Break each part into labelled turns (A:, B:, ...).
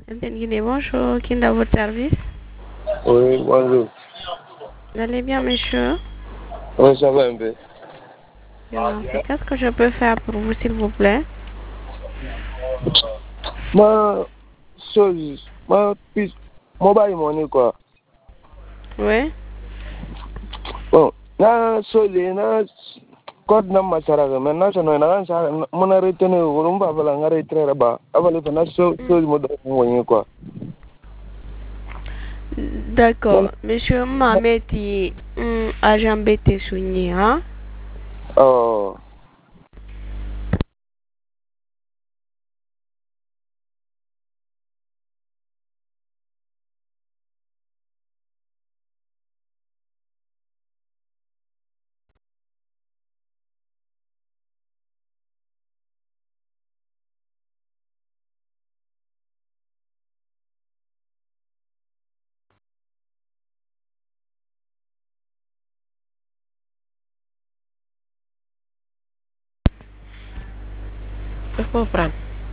A: Guinée, bonjour. Qui est dans votre service?
B: Oui, bonjour.
A: Vous allez bien, monsieur?
B: Oui, ça va un peu.
A: Bien, merci. Qu'est-ce que je peux faire pour vous, s'il vous plaît?
B: Ma chose, ma piste, mobile money quoi.
A: Oui?
B: Bon, na soli na code na masara mais na sono na sa mona retene urumba bala ngare trera ba abale na so mo do money quoi.
A: D'accord. Monsieur Mameti, agent BT Souni, hein?
B: Oh.
A: Je comprends.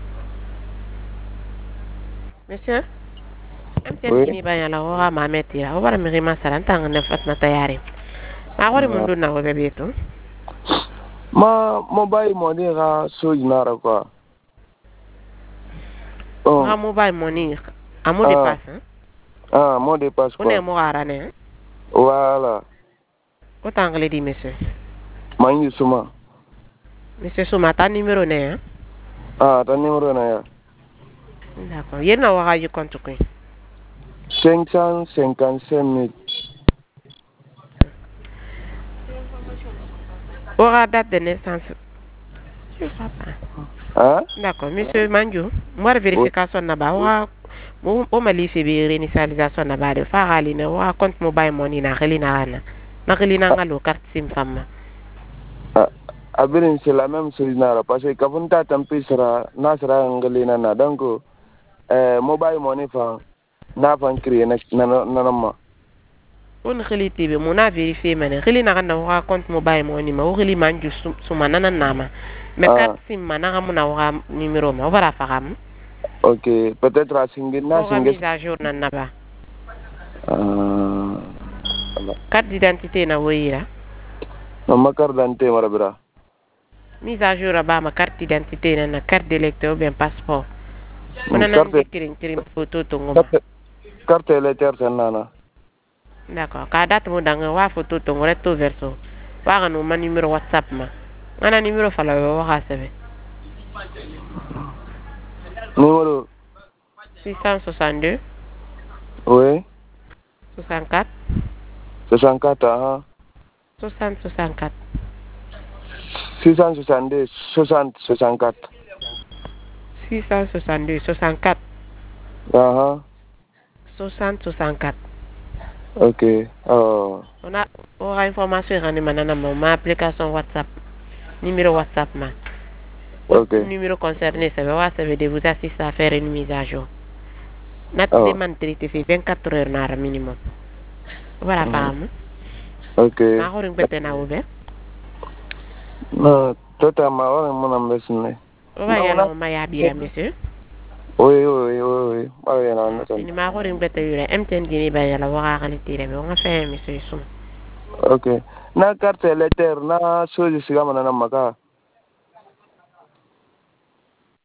A: Monsieur? MTN
B: Oui.
A: Guinée, ben, la ora Mameti, la ora Mirima Salantang, ne fat na tayari. Ma ora mundu na ko bebeto.
B: Ma mobile money ga so inara quoi. Oh.
A: Ra mobile money. Amo dépasse, hein?
B: Ah, mon dépasse
A: On est
B: quoi.
A: mort à l'année, hein?
B: Voilà.
A: Autant que le dit, monsieur.
B: Mangi suma.
A: Monsieur Soumata, numéro 9, hein?
B: Ah, ta numéro na ya.
A: D'accord. Il y a un du compte.
B: 555 000.
A: Aura date de naissance. Je ne crois pas.
B: Hein?
A: D'accord. Monsieur Manjo, moi, vérification là-bas. On m'a laissé réinitialisation là-bas. De faire aller dans compte mobile money na relina ana. Na relina ngalo carte SIM femme.
B: Abirin c'est la même chose nara parce que kafin ta tampi sera na sera ngali na donc mobile money fa na fan créer na ma
A: On relité be mon a vérifié mais relina na compte mobile money ma o reli manju suma nana nama. Mais carte SIM mana mon a numéro ma. On va la faire.
B: OK, peut-être à singin na
A: On va
B: singin
A: mise à jour na ba.
B: euh
A: Carte d'identité na oui là.
B: ma carte d'identité marabira.
A: Mise à jour à ma carte d'identité na carte d'électeur ou bien passeport. On a un kirim photo tongo.
B: Carte électeur nana.
A: D'accord. Ka date mo danga wa photo tongo recto verso. Wa no ma numéro WhatsApp ma. Ana numéro fala wa ha sebe.
B: Numéro
A: 662
B: oui
A: 64
B: 64
A: 60 64
B: 662 60 64
A: 662 64 60 64.
B: OK. Oh.
A: On a information rani manana ma application WhatsApp. Numéro WhatsApp ma.
B: OK.
A: Numéro concerné, ça va de vous assister à faire une mise à jour. Notre demande traité fait 24 heures na minimum. Voilà, femme.
B: OK.
A: Ma horing bete na oube.
B: Non, toi ma hora mon ambesne.
A: Oba yala ma ya bira monsieur.
B: Oui. Ma yana na tan.
A: Ni ma horing bete yure MTN Guinée ba yala wa ga ni tire be on fait monsieur sum.
B: OK. Na carte électeur na soji siga mana na maka.